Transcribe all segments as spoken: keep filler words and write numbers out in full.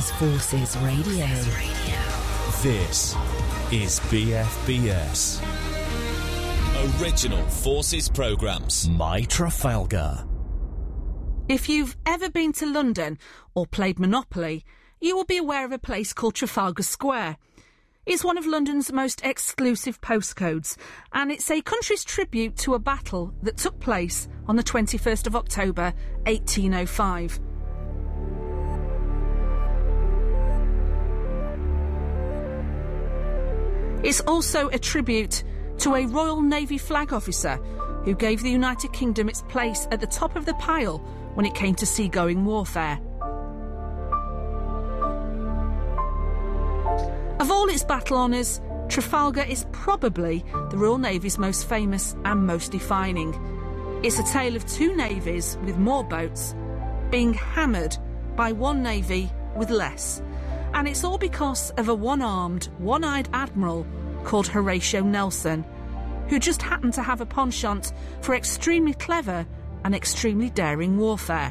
is Forces Radio. This is B F B S. Original Forces Programmes. My Trafalgar. If you've ever been to London or played Monopoly, you will be aware of a place called Trafalgar Square. It's one of London's most exclusive postcodes, and it's a country's tribute to a battle that took place on the twenty-first of October, eighteen oh five. It's also a tribute to a Royal Navy flag officer who gave the United Kingdom its place at the top of the pile when it came to seagoing warfare. Of all its battle honours, Trafalgar is probably the Royal Navy's most famous and most defining. It's a tale of two navies with more boats being hammered by one navy with less. And it's all because of a one-armed, one-eyed admiral called Horatio Nelson, who just happened to have a penchant for extremely clever and extremely daring warfare.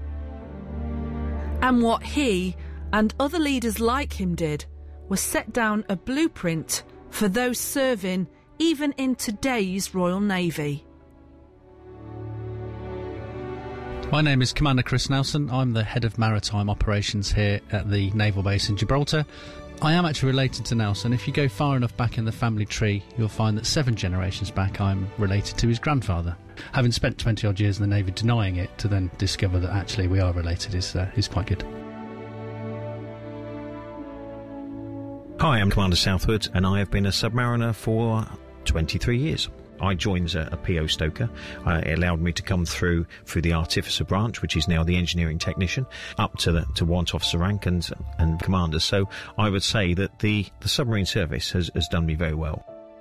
And what he and other leaders like him did was set down a blueprint for those serving even in today's Royal Navy. My name is Commander Chris Nelson. I'm the head of maritime operations here at the Naval Base in Gibraltar. I am actually related to Nelson. If you go far enough back in the family tree, you'll find that seven generations back I'm related to his grandfather. Having spent twenty odd years in the Navy denying it, to then discover that actually we are related is, uh, is quite good. Hi, I'm Commander Southwood, and I have been a submariner for twenty-three years. I joined as a, a P O stoker. Uh, it allowed me to come through through the artificer branch, which is now the engineering technician, up to the to warrant officer rank and and commander. So I would say that the, the submarine service has, has done me very well.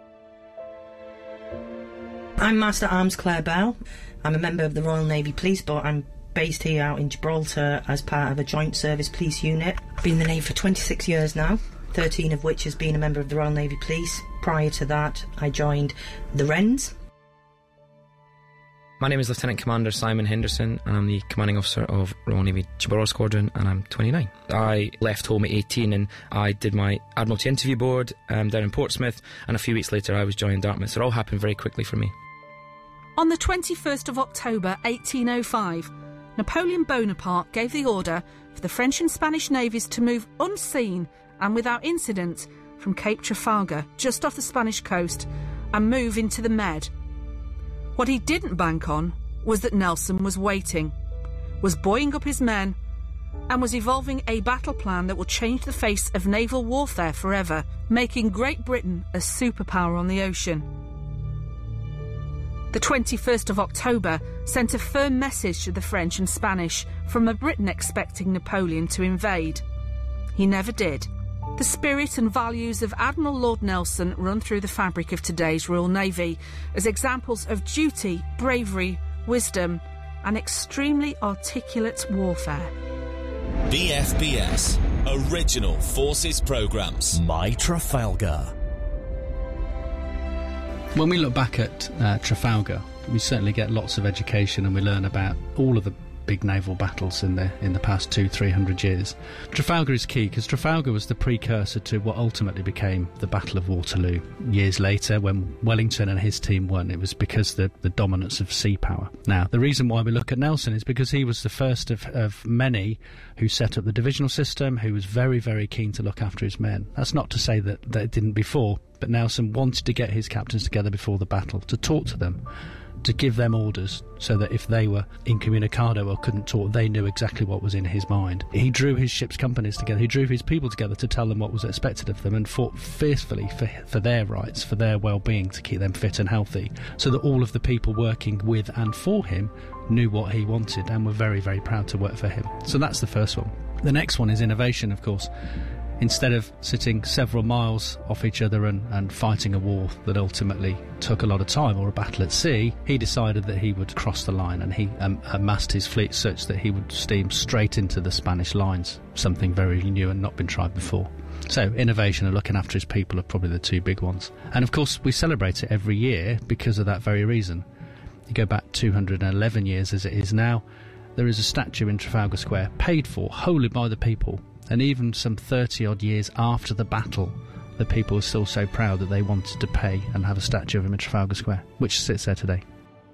I'm Master Arms Claire Bell. I'm a member of the Royal Navy Police, but I'm based here out in Gibraltar as part of a joint service police unit. Been in the Navy for twenty-six years now, thirteen of which has been a member of the Royal Navy Police. Prior to that, I joined the Wrens. My name is Lieutenant Commander Simon Henderson, and I'm the Commanding Officer of Royal Navy Gibraltar Squadron, and I'm twenty-nine. I left home at eighteen, and I did my Admiralty Interview Board um, down in Portsmouth, and a few weeks later I was joining Dartmouth, so it all happened very quickly for me. On the twenty-first of October eighteen oh five, Napoleon Bonaparte gave the order for the French and Spanish navies to move unseen and without incident from Cape Trafalgar, just off the Spanish coast, and move into the Med. What he didn't bank on was that Nelson was waiting, was buoying up his men, and was evolving a battle plan that will change the face of naval warfare forever, making Great Britain a superpower on the ocean. The twenty-first of October sent a firm message to the French and Spanish from a Britain expecting Napoleon to invade. He never did. The spirit and values of Admiral Lord Nelson run through the fabric of today's Royal Navy as examples of duty, bravery, wisdom, and extremely articulate warfare. B F B S. Original Forces Programmes. My Trafalgar. When we look back at uh, Trafalgar, we certainly get lots of education, and we learn about all of the big naval battles in the in the past two, three hundred years. Trafalgar is key because Trafalgar was the precursor to what ultimately became the Battle of Waterloo. Years later, when Wellington and his team won, it was because the the dominance of sea power. Now, the reason why we look at Nelson is because he was the first of, of many who set up the divisional system, who was very, very keen to look after his men. That's not to say that, that it didn't before, but Nelson wanted to get his captains together before the battle, to talk to them, to give them orders so that if they were incommunicado or couldn't talk, they knew exactly what was in his mind. He drew his ship's companies together, he drew his people together to tell them what was expected of them, and fought fiercely for, for their rights, for their well-being, to keep them fit and healthy, so that all of the people working with and for him knew what he wanted and were very, very proud to work for him. So that's the first one. The next one is innovation, of course. Instead of sitting several miles off each other and, and fighting a war that ultimately took a lot of time, or a battle at sea, he decided that he would cross the line, and he um, amassed his fleet such that he would steam straight into the Spanish lines, something very new and not been tried before. So innovation and looking after his people are probably the two big ones. And of course we celebrate it every year because of that very reason. You go back two hundred eleven years as it is now, there is a statue in Trafalgar Square, paid for wholly by the people, and even some thirty-odd years after the battle, the people are still so proud that they wanted to pay and have a statue of him in Trafalgar Square, which sits there today.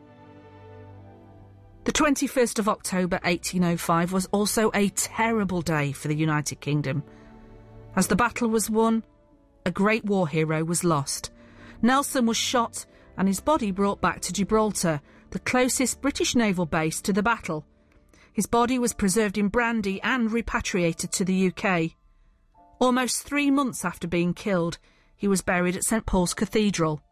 The twenty-first of October eighteen oh five was also a terrible day for the United Kingdom. As the battle was won, a great war hero was lost. Nelson was shot and his body brought back to Gibraltar, the closest British naval base to the battle. His body was preserved in brandy and repatriated to the U K. Almost three months after being killed, he was buried at St Paul's Cathedral.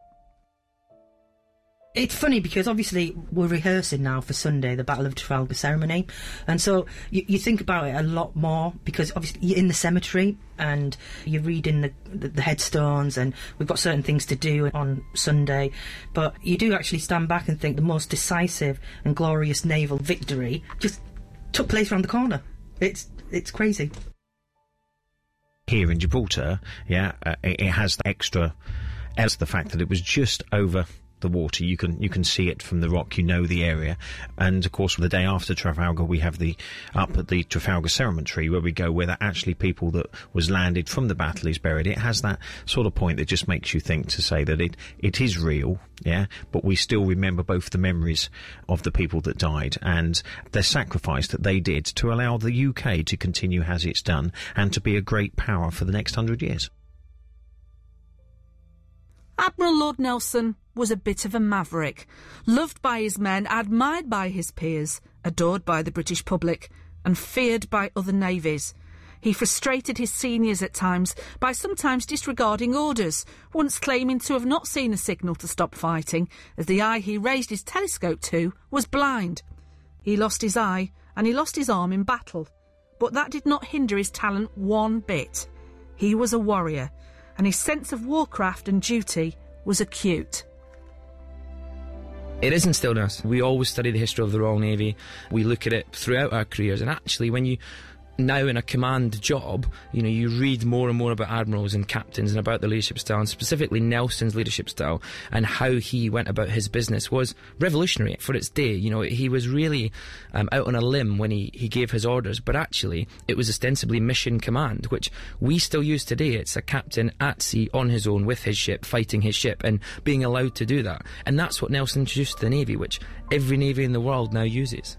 It's funny because obviously we're rehearsing now for Sunday, the Battle of Trafalgar ceremony, and so you, you think about it a lot more because obviously you're in the cemetery and you're reading the, the, the headstones, and we've got certain things to do on Sunday, but you do actually stand back and think the most decisive and glorious naval victory just took place around the corner. It's it's crazy. Here in Gibraltar, yeah, uh, it, it has the extra, as the fact that it was just over the water. You can you can see it from the rock. You know the area, and of course, the day after Trafalgar, we have the up at the Trafalgar Cemetery where we go, where that actually people that was landed from the battle is buried. It has that sort of point that just makes you think to say that it it is real, yeah. But we still remember both the memories of the people that died and their sacrifice that they did to allow the U K to continue as it's done and to be a great power for the next hundred years. Admiral Lord Nelson was a bit of a maverick, loved by his men, admired by his peers, adored by the British public, and feared by other navies. He frustrated his seniors at times by sometimes disregarding orders, once claiming to have not seen a signal to stop fighting, as the eye he raised his telescope to was blind. He lost his eye, and he lost his arm in battle, but that did not hinder his talent one bit. He was a warrior, and his sense of warcraft and duty was acute. It is instilled in us. We always study the history of the Royal Navy. We look at it throughout our careers, and actually when you now in a command job, you know, you read more and more about admirals and captains and about the leadership style, and specifically Nelson's leadership style and how he went about his business was revolutionary for its day. You know, he was really um, out on a limb when he, he gave his orders, but actually it was ostensibly mission command, which we still use today. It's a captain at sea on his own with his ship, fighting his ship and being allowed to do that. And that's what Nelson introduced to the Navy, which every Navy in the world now uses.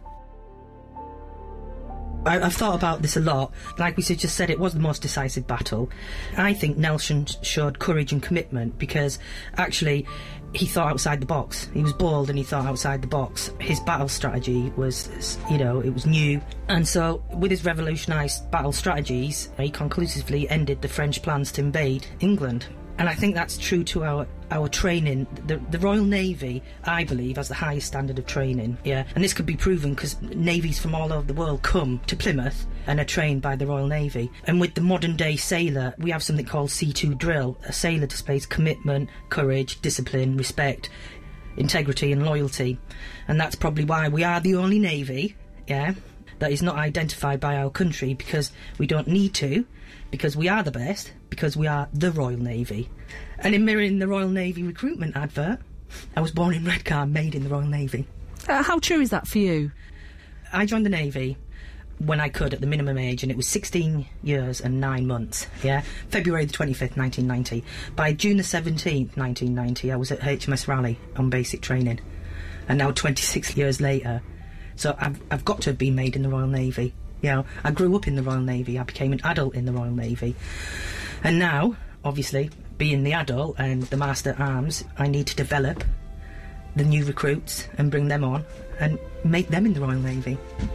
I, I've thought about this a lot. Like we just said, it was the most decisive battle. I think Nelson showed courage and commitment because actually he thought outside the box. He was bold and he thought outside the box. His battle strategy was, you know, it was new. And so with his revolutionised battle strategies, he conclusively ended the French plans to invade England. And I think that's true to our, our training. The, the Royal Navy, I believe, has the highest standard of training, yeah. And this could be proven because navies from all over the world come to Plymouth and are trained by the Royal Navy. And with the modern-day sailor, we have something called C two drill. A sailor displays commitment, courage, discipline, respect, integrity and loyalty. And that's probably why we are the only navy, yeah, that is not identified by our country, because we don't need to, because we are the best, because we are the Royal Navy. And in mirroring the Royal Navy recruitment advert, I was born in Redcar, made in the Royal Navy. Uh, how true is that for you? I joined the Navy when I could at the minimum age, and it was sixteen years and nine months, yeah? February the twenty-fifth, nineteen ninety. By June the seventeenth, nineteen ninety, I was at H M S Raleigh on basic training. And now twenty-six years later, so I've, I've got to have been made in the Royal Navy. You know, I grew up in the Royal Navy, I became an adult in the Royal Navy. And now, obviously, being the adult and the Master at Arms, I need to develop the new recruits and bring them on and make them in the Royal Navy.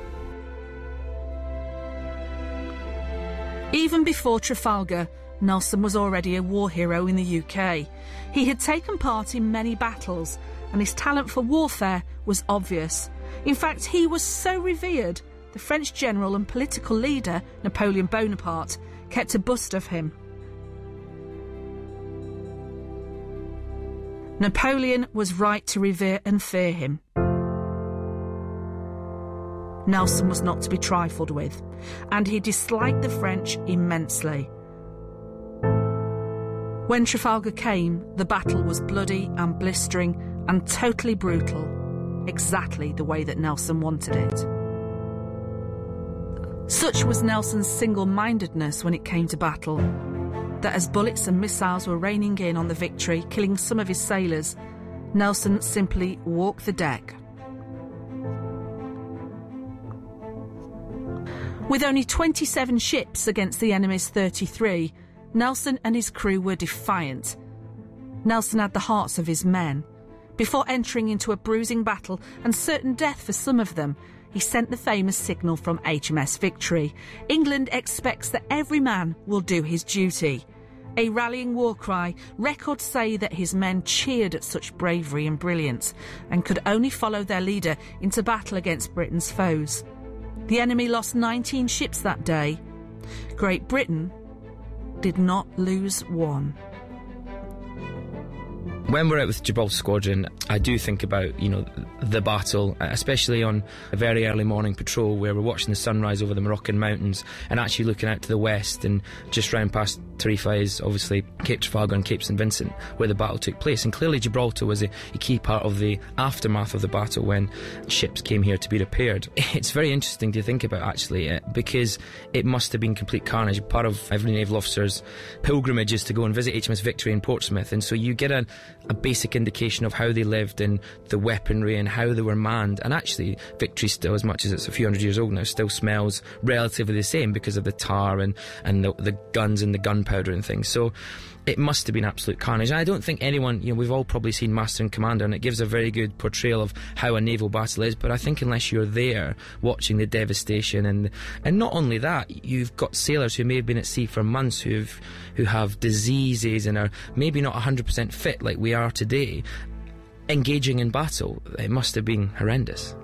Even before Trafalgar, Nelson was already a war hero in the U K. He had taken part in many battles, and his talent for warfare was obvious. In fact, he was so revered, the French general and political leader, Napoleon Bonaparte, kept a bust of him. Napoleon was right to revere and fear him. Nelson was not to be trifled with, and he disliked the French immensely. When Trafalgar came, the battle was bloody and blistering and totally brutal, exactly the way that Nelson wanted it. Such was Nelson's single-mindedness when it came to battle, that as bullets and missiles were raining in on the Victory, killing some of his sailors, Nelson simply walked the deck. With only twenty-seven ships against the enemy's thirty-three, Nelson and his crew were defiant. Nelson had the hearts of his men. Before entering into a bruising battle and certain death for some of them, he sent the famous signal from H M S Victory. England expects that every man will do his duty. A rallying war cry, records say that his men cheered at such bravery and brilliance and could only follow their leader into battle against Britain's foes. The enemy lost nineteen ships that day. Great Britain did not lose one. When we're out with Gibraltar Squadron, I do think about, you know, the battle, especially on a very early morning patrol where we're watching the sunrise over the Moroccan mountains and actually looking out to the west and just round past Tarifa is obviously Cape Trafalgar and Cape Saint Vincent where the battle took place. And clearly Gibraltar was a, a key part of the aftermath of the battle when ships came here to be repaired. It's very interesting to think about, actually, uh, because it must have been complete carnage. Part of every naval officer's pilgrimage is to go and visit H M S Victory in Portsmouth, and so you get a a basic indication of how they lived and the weaponry and how they were manned. And actually, Victory still, as much as it's a few hundred years old now, still smells relatively the same because of the tar and, and the, the guns and the gunpowder and things. So it must have been absolute carnage. And I don't think anyone, you know, we've all probably seen Master and Commander, and it gives a very good portrayal of how a naval battle is, but I think unless you're there watching the devastation, and and not only that, you've got sailors who may have been at sea for months who've who have diseases and are maybe not one hundred percent fit like we are today, engaging in battle. It must have been horrendous.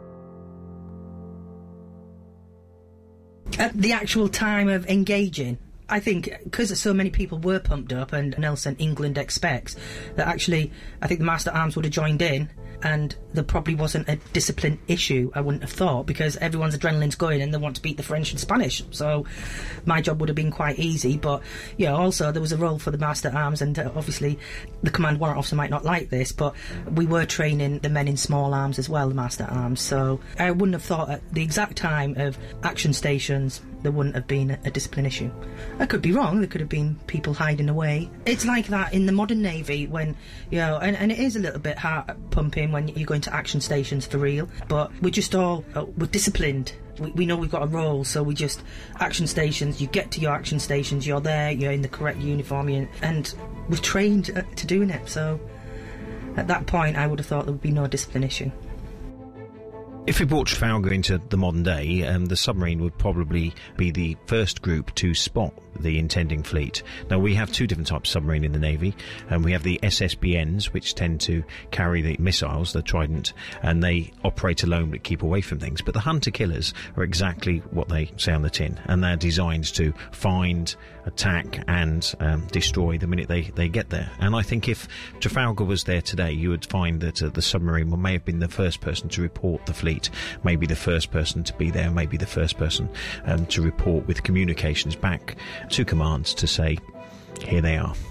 At the actual time of engaging, I think because so many people were pumped up, and Nelson, England expects that actually I think the Master Arms would have joined in, and there probably wasn't a discipline issue, I wouldn't have thought, because everyone's adrenaline's going and they want to beat the French and Spanish. So my job would have been quite easy. But yeah, also there was a role for the Master Arms, and uh, obviously the Command Warrant Officer might not like this, but we were training the men in small arms as well, the Master Arms. So I wouldn't have thought at the exact time of action stations there wouldn't have been a, a discipline issue. I could be wrong, there could have been people hiding away. It's like that in the modern Navy when, you know, and, and it is a little bit heart pumping when you go into action stations for real, but we're just all, uh, we're disciplined. We, we know we've got a role, so we just, action stations, you get to your action stations, you're there, you're in the correct uniform, you, and we're trained uh, to doing it, so at that point I would have thought there would be no discipline issue. If we brought Trafalgar into the modern day, um, the submarine would probably be the first group to spot the intending fleet. Now, we have two different types of submarine in the Navy, and we have the S S B Ns, which tend to carry the missiles, the Trident, and they operate alone but keep away from things. But the hunter-killers are exactly what they say on the tin, and they're designed to find, attack and um, destroy the minute they, they get there. And I think if Trafalgar was there today, you would find that uh, the submarine may have been the first person to report the fleet, maybe the first person to be there, maybe the first person um, to report with communications back to commands to say, here they are.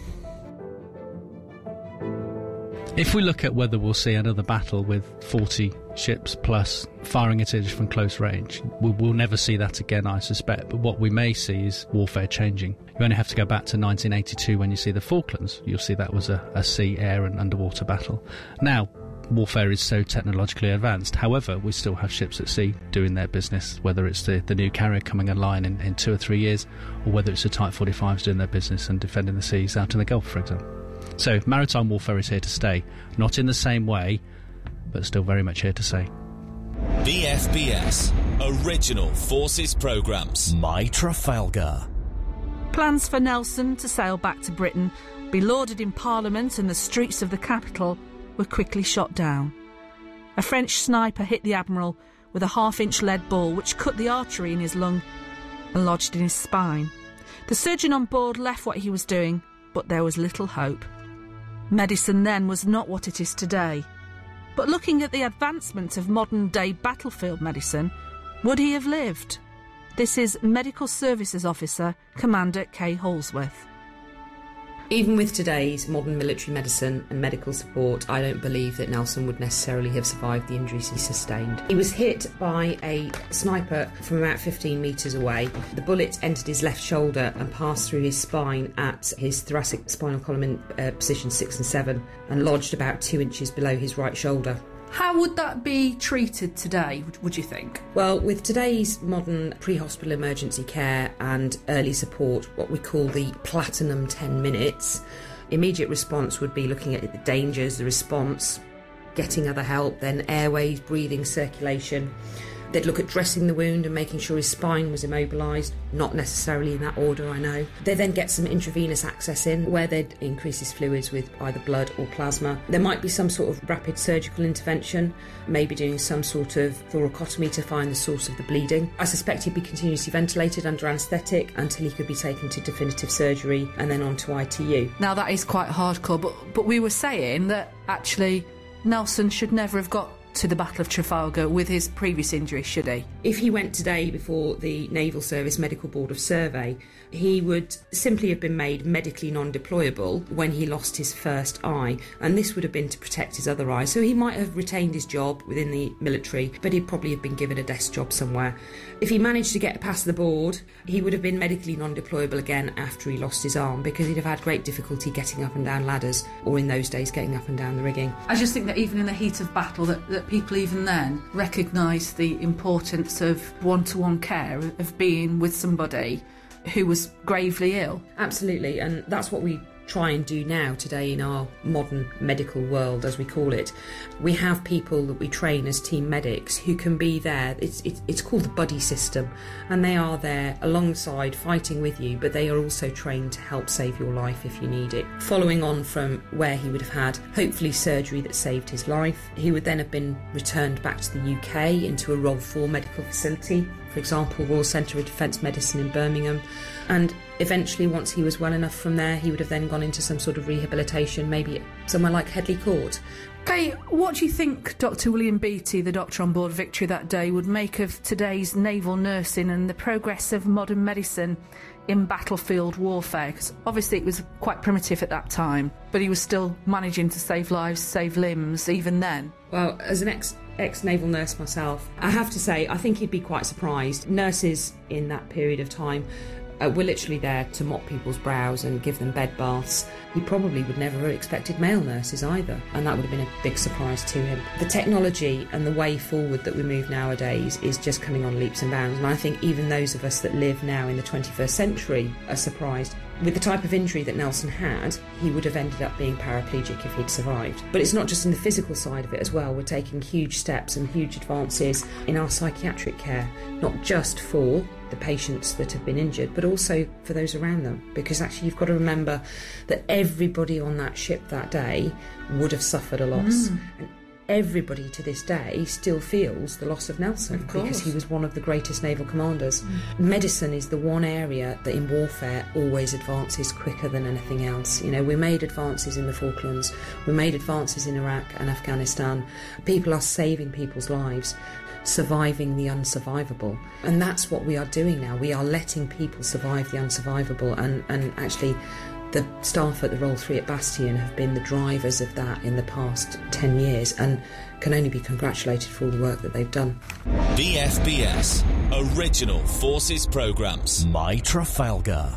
If we look at whether we'll see another battle with forty ships plus firing at it from close range, we'll, we'll never see that again, I suspect. But what we may see is warfare changing. You only have to go back to nineteen eighty-two when you see the Falklands. You'll see that was a, a sea, air and underwater battle. Now, warfare is so technologically advanced. However, we still have ships at sea doing their business, whether it's the, the new carrier coming online in, in two or three years, or whether it's the Type forty-fives doing their business and defending the seas out in the Gulf, for example. So maritime warfare is here to stay, not in the same way, but still very much here to stay. B F B S, Original Forces Programmes. My Trafalgar. Plans for Nelson to sail back to Britain, be lauded in Parliament and the streets of the capital, were quickly shot down. A French sniper hit the Admiral with a half-inch lead ball which cut the artery in his lung and lodged in his spine. The surgeon on board left what he was doing, but there was little hope. Medicine then was not what it is today. But looking at the advancement of modern-day battlefield medicine, would he have lived? This is Medical Services Officer Commander Kay Holsworth. Even with today's modern military medicine and medical support, I don't believe that Nelson would necessarily have survived the injuries he sustained. He was hit by a sniper from about fifteen metres away. The bullet entered his left shoulder and passed through his spine at his thoracic spinal column in uh, position six and seven and lodged about two inches below his right shoulder. How would that be treated today, would you think? Well, with today's modern pre-hospital emergency care and early support, what we call the platinum ten minutes, immediate response would be looking at the dangers, the response, getting other help, then airways, breathing, circulation. They'd look at dressing the wound and making sure his spine was immobilised, not necessarily in that order, I know. They then get some intravenous access in, where they'd increase his fluids with either blood or plasma. There might be some sort of rapid surgical intervention, maybe doing some sort of thoracotomy to find the source of the bleeding. I suspect he'd be continuously ventilated under anaesthetic until he could be taken to definitive surgery and then on to I T U. Now, that is quite hardcore, but, but we were saying that actually Nelson should never have got to the Battle of Trafalgar with his previous injury, should he? If he went today before the Naval Service Medical Board of Survey, he would simply have been made medically non-deployable when he lost his first eye, and this would have been to protect his other eye. So he might have retained his job within the military, but he'd probably have been given a desk job somewhere. If he managed to get past the board, he would have been medically non-deployable again after he lost his arm, because he'd have had great difficulty getting up and down ladders, or in those days getting up and down the rigging. I just think that even in the heat of battle, that, that people even then recognise the importance of one-to-one care, of being with somebody who was gravely ill. Absolutely, and that's what we try and do now today in our modern medical world, as we call it. We have people that we train as team medics who can be there. It's, it's, it's called the buddy system, and they are there alongside fighting with you, but they are also trained to help save your life if you need it. Following on from where he would have had hopefully surgery that saved his life, he would then have been returned back to the U K into a Role four medical facility, for example Royal Centre of Defence Medicine in Birmingham, and eventually once he was well enough from there, he would have then gone into some sort of rehabilitation, maybe somewhere like Headley Court. Okay, what do you think Doctor William Beattie, the doctor on board Victory that day, would make of today's naval nursing and the progress of modern medicine in battlefield warfare? Because obviously it was quite primitive at that time, but he was still managing to save lives, save limbs, even then. Well, as an ex ex-naval nurse myself, I have to say I think he'd be quite surprised. Nurses in that period of time uh, were literally there to mop people's brows and give them bed baths. He probably would never have expected male nurses either, and that would have been a big surprise to him. The technology and the way forward that we move nowadays is just coming on leaps and bounds, and I think even those of us that live now in the twenty-first century are surprised. With the type of injury that Nelson had, he would have ended up being paraplegic if he'd survived. But it's not just in the physical side of it as well. We're taking huge steps and huge advances in our psychiatric care, not just for the patients that have been injured, but also for those around them. Because actually you've got to remember that everybody on that ship that day would have suffered a loss. Mm. And everybody to this day still feels the loss of Nelson, because he was one of the greatest naval commanders. Mm. Medicine is the one area that in warfare always advances quicker than anything else. You know, we made advances in the Falklands, we made advances in Iraq and Afghanistan. People are saving people's lives, surviving the unsurvivable, and that's what we are doing now. We are letting people survive the unsurvivable, and, and actually the staff at the Roll three at Bastion have been the drivers of that in the past ten years, and can only be congratulated for all the work that they've done. B F B S, Original Forces Programmes. My Trafalgar.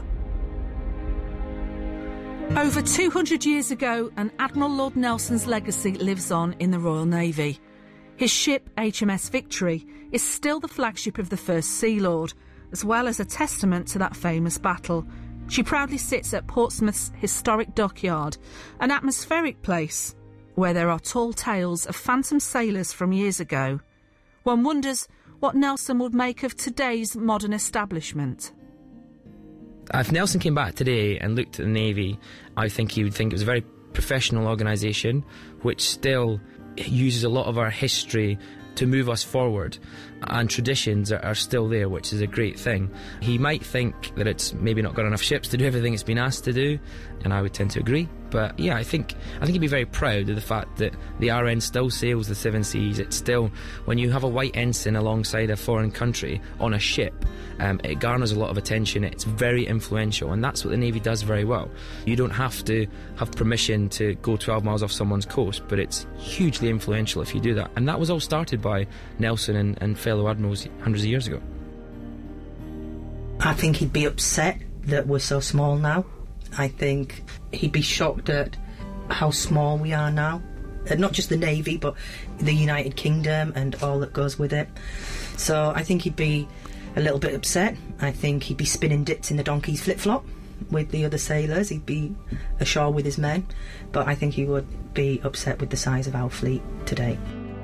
Over two hundred years ago, and Admiral Lord Nelson's legacy lives on in the Royal Navy. His ship, H M S Victory, is still the flagship of the First Sea Lord, as well as a testament to that famous battle. She proudly sits at Portsmouth's historic dockyard, an atmospheric place where there are tall tales of phantom sailors from years ago. One wonders what Nelson would make of today's modern establishment. If Nelson came back today and looked at the Navy, I think he would think it was a very professional organisation which still uses a lot of our history to move us forward, and traditions are, are still there, which is a great thing. He might think that it's maybe not got enough ships to do everything it's been asked to do, and I would tend to agree. But yeah, I think I think he'd be very proud of the fact that the R N still sails the Seven Seas. It's still, when you have a white ensign alongside a foreign country on a ship, um, it garners a lot of attention. It's very influential, and that's what the Navy does very well. You don't have to have permission to go twelve miles off someone's coast, but it's hugely influential if you do that. And that was all started by Nelson and, and fellow admirals hundreds of years ago. I think he'd be upset that we're so small now. I think he'd be shocked at how small we are now. Uh, not just the Navy, but the United Kingdom and all that goes with it. So I think he'd be a little bit upset. I think he'd be spinning dips in the donkey's flip-flop with the other sailors. He'd be ashore with his men. But I think he would be upset with the size of our fleet today.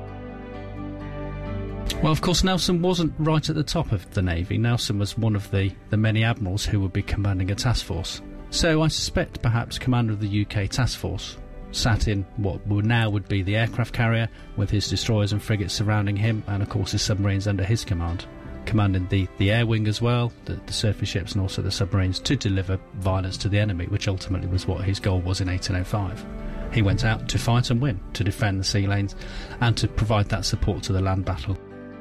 Well, of course, Nelson wasn't right at the top of the Navy. Nelson was one of the, the many admirals who would be commanding a task force. So I suspect perhaps commander of the U K task force sat in what would now would be the aircraft carrier, with his destroyers and frigates surrounding him, and of course his submarines under his command, commanding the, the air wing as well, the, the surface ships and also the submarines, to deliver violence to the enemy, which ultimately was what his goal was in eighteen oh five. He went out to fight and win, to defend the sea lanes and to provide that support to the land battle.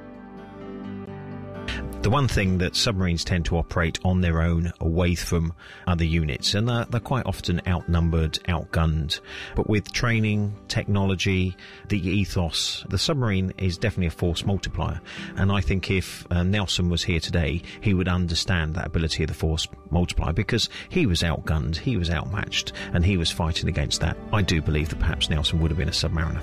The one thing that submarines tend to operate on their own, away from other units, and they're, they're quite often outnumbered, outgunned. But with training, technology, the ethos, the submarine is definitely a force multiplier. And I think if uh, Nelson was here today, he would understand that ability of the force multiplier, because he was outgunned, he was outmatched, and he was fighting against that. I do believe that perhaps Nelson would have been a submariner.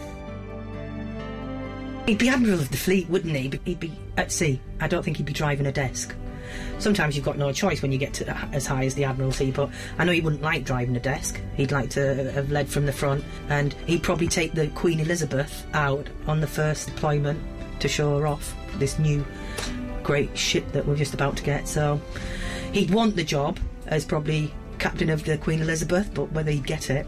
He'd be admiral of the fleet, wouldn't he? He'd be at sea. I don't think he'd be driving a desk. Sometimes you've got no choice when you get to as high as the Admiralty, but I know he wouldn't like driving a desk. He'd like to have led from the front, and he'd probably take the Queen Elizabeth out on the first deployment to show her off this new great ship that we're just about to get. So he'd want the job as probably captain of the Queen Elizabeth, but whether he'd get it.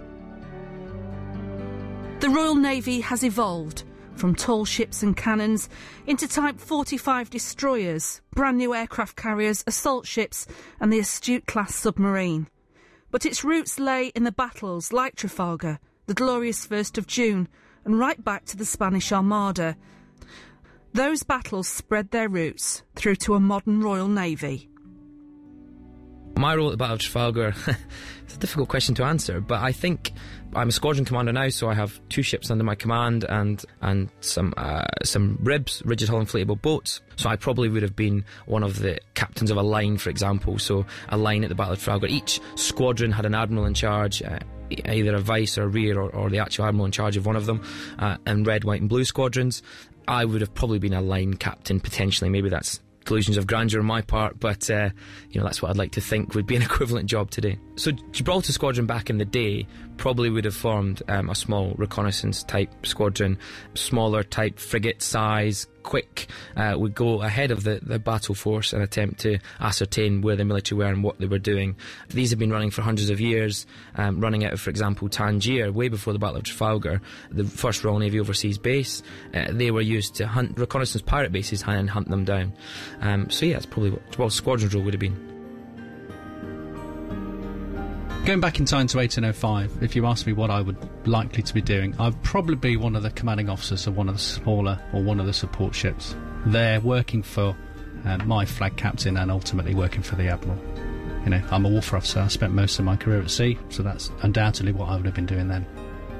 The Royal Navy has evolved from tall ships and cannons into Type forty-five destroyers, brand new aircraft carriers, assault ships and the Astute-class submarine. But its roots lay in the battles like Trafalgar, the glorious first of June, and right back to the Spanish Armada. Those battles spread their roots through to a modern Royal Navy. My role at the Battle of Trafalgar, it's a difficult question to answer, but I think I'm a squadron commander now, so I have two ships under my command and and some uh, some R I Bs, rigid hull inflatable boats. So I probably would have been one of the captains of a line, for example. So a line at the Battle of Trafalgar. Each squadron had an admiral in charge, uh, either a vice or a rear, or, or the actual admiral in charge of one of them, uh, and red, white and blue squadrons. I would have probably been a line captain, potentially. Maybe that's delusions of grandeur on my part, but uh, you know, that's what I'd like to think would be an equivalent job today. So Gibraltar Squadron back in the day probably would have formed um, a small reconnaissance type squadron, smaller type frigate size, quick, uh, would go ahead of the, the battle force and attempt to ascertain where the military were and what they were doing. These have been running for hundreds of years, um, running out of, for example, Tangier, way before the Battle of Trafalgar, the first Royal Navy overseas base. Uh, they were used to hunt reconnaissance pirate bases and hunt them down. Um, so yeah, that's probably what well, squadron's role would have been. Going back in time to eighteen oh five, if you ask me what I would likely to be doing, I'd probably be one of the commanding officers of one of the smaller or one of the support ships. They're working for uh, my flag captain and ultimately working for the Admiral. You know, I'm a warfare officer, I spent most of my career at sea, so that's undoubtedly what I would have been doing then.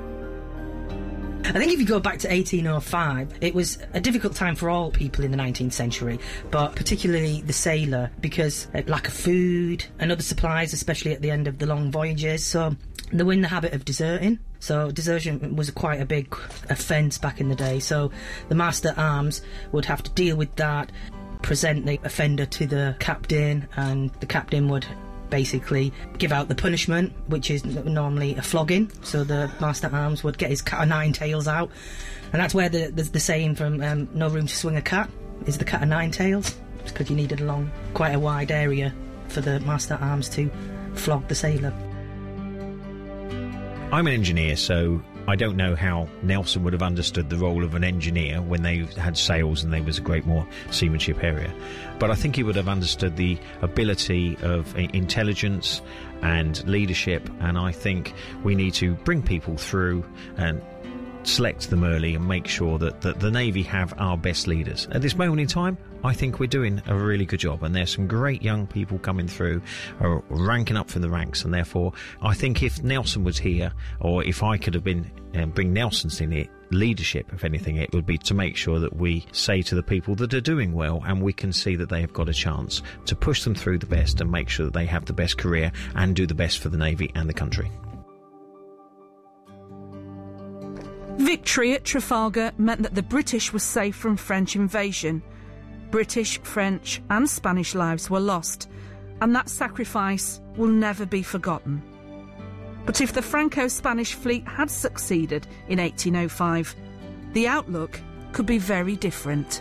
I think if you go back to eighteen oh five, it was a difficult time for all people in the nineteenth century, but particularly the sailor, because uh, lack of food and other supplies, especially at the end of the long voyages, so they were in the habit of deserting. So desertion was quite a big offence back in the day, so the Master-at-Arms would have to deal with that, present the offender to the captain, and the captain would basically give out the punishment, which is normally a flogging. So the Master-at-Arms would get his cat o' nine tails out, and that's where the the, the saying from um, no room to swing a cat is the cat o' nine tails, because you needed a long, quite a wide area for the Master-at-Arms to flog the sailor. I'm an engineer, so I don't know how Nelson would have understood the role of an engineer when they had sails and there was a Great Moor seamanship area. But I think he would have understood the ability of intelligence and leadership, and I think we need to bring people through and select them early and make sure that, that the Navy have our best leaders. At this moment in time, I think we're doing a really good job, and there's some great young people coming through, or ranking up from the ranks, and therefore I think if Nelson was here, or if I could have been um, bring Nelson's in it, leadership, if anything, it would be to make sure that we say to the people that are doing well, and we can see that they have got a chance to push them through the best and make sure that they have the best career and do the best for the Navy and the country. Victory at Trafalgar meant that the British were safe from French invasion. British, French and Spanish lives were lost, and that sacrifice will never be forgotten. But if the Franco-Spanish fleet had succeeded in eighteen oh five, the outlook could be very different.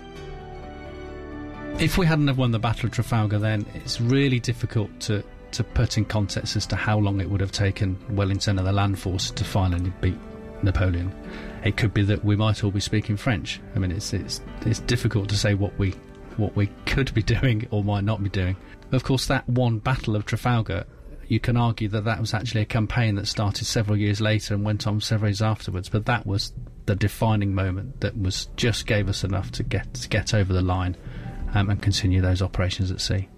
If we hadn't have won the Battle of Trafalgar, then it's really difficult to, to put in context as to how long it would have taken Wellington and the land force to finally beat Napoleon. It could be that we might all be speaking French. I mean, it's it's it's difficult to say what we what we could be doing or might not be doing. Of course, that one Battle of Trafalgar, you can argue that that was actually a campaign that started several years later and went on several years afterwards, but that was the defining moment that was just gave us enough to get to get over the line um, and continue those operations at sea.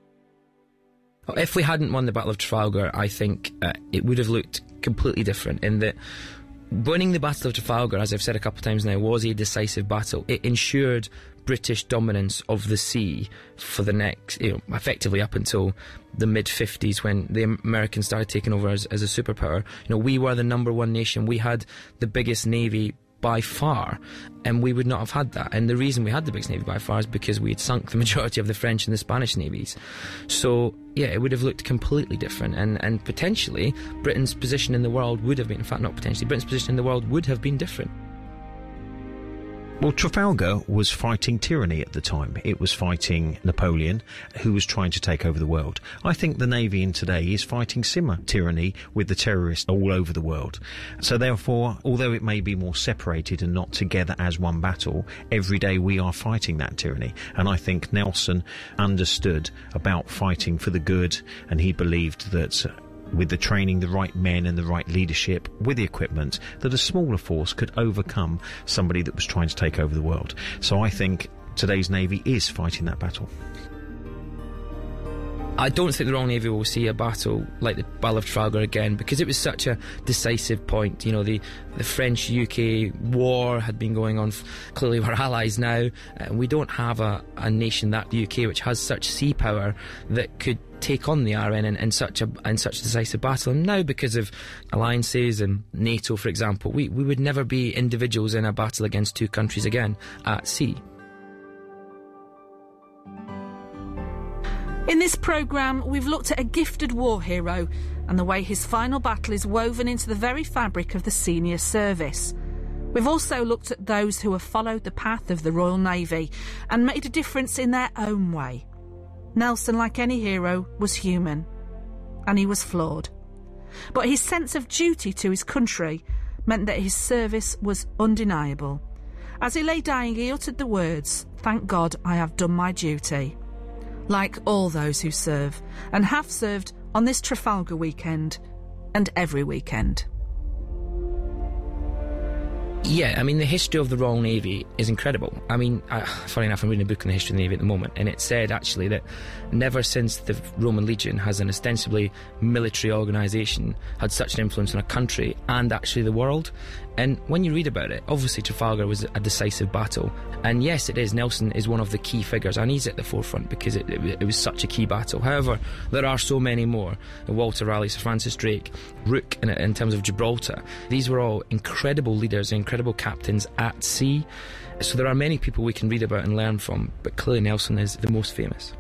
If we hadn't won the Battle of Trafalgar, I think uh, it would have looked completely different, in that winning the Battle of Trafalgar, as I've said a couple of times now, was a decisive battle. It ensured British dominance of the sea for the next, you know, effectively up until the mid fifties, when the Americans started taking over as, as a superpower. You know, we were the number one nation. We had the biggest navy by far, and we would not have had that. And the reason we had the biggest navy by far is because we had sunk the majority of the French and the Spanish navies. So yeah, it would have looked completely different, and, and potentially Britain's position in the world would have been, in fact not potentially, Britain's position in the world would have been different. Well, Trafalgar was fighting tyranny at the time. It was fighting Napoleon, who was trying to take over the world. I think the Navy in today is fighting similar tyranny with the terrorists all over the world. So therefore, although it may be more separated and not together as one battle, every day we are fighting that tyranny. And I think Nelson understood about fighting for the good, and he believed that with the training, the right men and the right leadership, with the equipment, that a smaller force could overcome somebody that was trying to take over the world. So I think today's Navy is fighting that battle. I don't think the Royal Navy will see a battle like the Battle of Trafalgar again, because it was such a decisive point. You know, the, the French-U K war had been going on. Clearly we're allies now, and we don't have a, a nation, that the U K, which has such sea power that could take on the R N in, in such a in such a decisive battle. And now, because of alliances and NATO, for example, we, we would never be individuals in a battle against two countries again at sea. In this programme, we've looked at a gifted war hero and the way his final battle is woven into the very fabric of the senior service. We've also looked at those who have followed the path of the Royal Navy and made a difference in their own way. Nelson, like any hero, was human, and he was flawed. But his sense of duty to his country meant that his service was undeniable. As he lay dying, he uttered the words, "Thank God I have done my duty." Like all those who serve, and have served on this Trafalgar weekend, and every weekend. Yeah, I mean, the history of the Royal Navy is incredible. I mean, uh, funny enough, I'm reading a book on the history of the Navy at the moment, and it said, actually, that never since the Roman Legion has an ostensibly military organisation had such an influence on a country and actually the world. And when you read about it, obviously Trafalgar was a decisive battle. And yes, it is. Nelson is one of the key figures, and he's at the forefront because it, it, it was such a key battle. However, there are so many more. Walter Raleigh, Sir Francis Drake, Rooke in, in terms of Gibraltar. These were all incredible leaders, incredible captains at sea. So there are many people we can read about and learn from, but clearly Nelson is the most famous.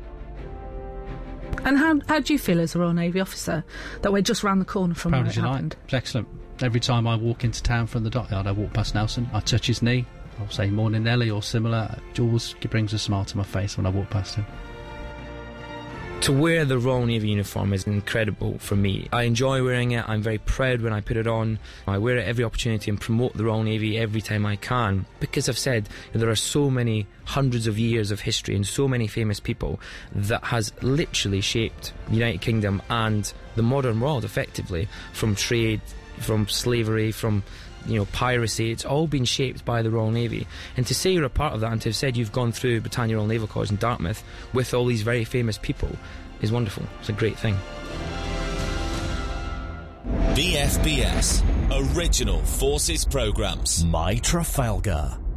And how, how do you feel as a Royal Navy officer that we're just round the corner from Proud where as it you happened? like. It's excellent. Every time I walk into town from the dockyard, I walk past Nelson, I touch his knee, I'll say "Morning Nelly" or similar. It always brings a smile to my face when I walk past him. To wear the Royal Navy uniform is incredible for me. I enjoy wearing it. I'm very proud when I put it on. I wear it every opportunity and promote the Royal Navy every time I can, because I've said there are so many hundreds of years of history and so many famous people that has literally shaped the United Kingdom and the modern world effectively, from trade, from slavery, from you know, piracy. It's all been shaped by the Royal Navy. And to say you're a part of that and to have said you've gone through Britannia Royal Naval College in Dartmouth with all these very famous people is wonderful. It's a great thing. B F B S Original Forces Programmes. My Trafalgar.